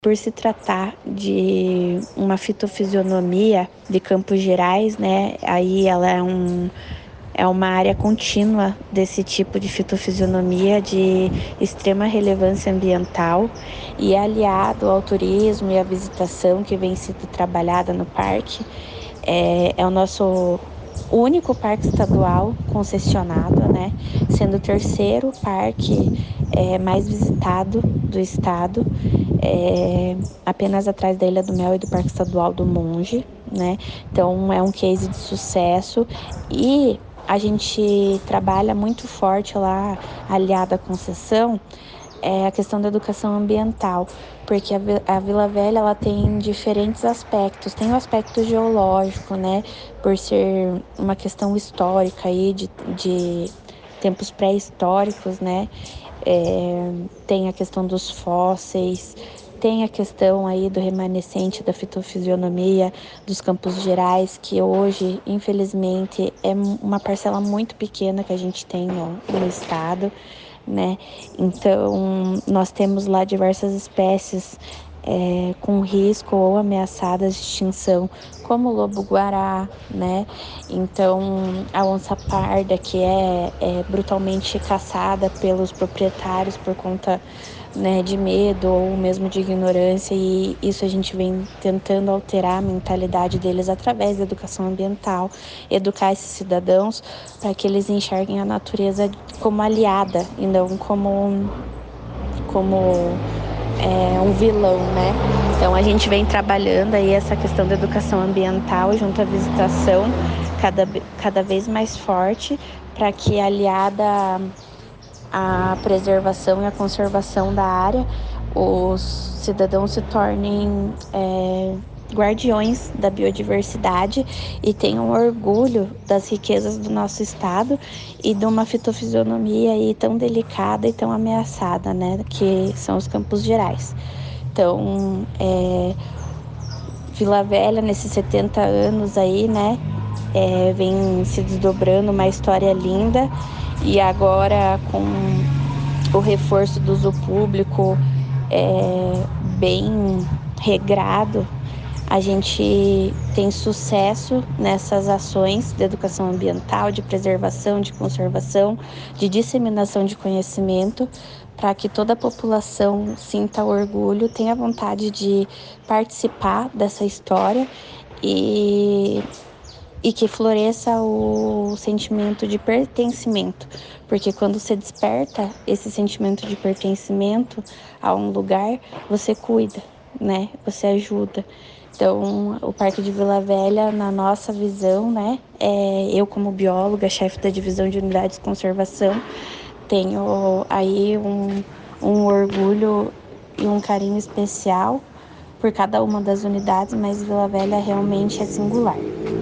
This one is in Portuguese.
Por se tratar de uma fitofisionomia de Campos Gerais, né? Aí ela é uma área contínua desse tipo de fitofisionomia de extrema relevância ambiental e aliado ao turismo e à visitação que vem sendo trabalhada no parque, é o nosso único parque estadual concessionado, né? Sendo o terceiro parque mais visitado do estado, apenas atrás da Ilha do Mel e do Parque Estadual do Monge, né? Então é um case de sucesso e a gente trabalha muito forte lá, aliada à concessão, a questão da educação ambiental, porque a Vila Velha ela tem diferentes aspectos. Tem o aspecto geológico, né, por ser uma questão histórica aí de tempos pré-históricos, né, tem a questão dos fósseis, tem a questão aí do remanescente da fitofisionomia dos Campos Gerais, que hoje, infelizmente, é uma parcela muito pequena que a gente tem no estado, né? Então, nós temos lá diversas espécies com risco ou ameaçadas de extinção, como o lobo-guará, né? Então, a onça parda, que é brutalmente caçada pelos proprietários por conta, né, de medo ou mesmo de ignorância, e isso a gente vem tentando alterar a mentalidade deles através da educação ambiental, educar esses cidadãos para que eles enxerguem a natureza como aliada e não como um vilão, né? Então a gente vem trabalhando aí essa questão da educação ambiental junto à visitação cada vez mais forte para que aliada à preservação e à conservação da área, os cidadãos se tornem guardiões da biodiversidade e tenham orgulho das riquezas do nosso estado e de uma fitofisionomia aí tão delicada e tão ameaçada, né, que são os Campos Gerais. Então, Vila Velha, nesses 70 anos aí, né, vem se desdobrando uma história linda e agora com o reforço do uso público bem regrado, a gente tem sucesso nessas ações de educação ambiental, de preservação, de conservação, de disseminação de conhecimento, para que toda a população sinta orgulho, tenha vontade de participar dessa história e que floresça o sentimento de pertencimento, porque quando você desperta esse sentimento de pertencimento a um lugar, você cuida, né? Você ajuda. Então, o Parque de Vila Velha, na nossa visão, né? Eu como bióloga, chefe da divisão de unidades de conservação, tenho aí um orgulho e um carinho especial por cada uma das unidades, mas Vila Velha realmente é singular.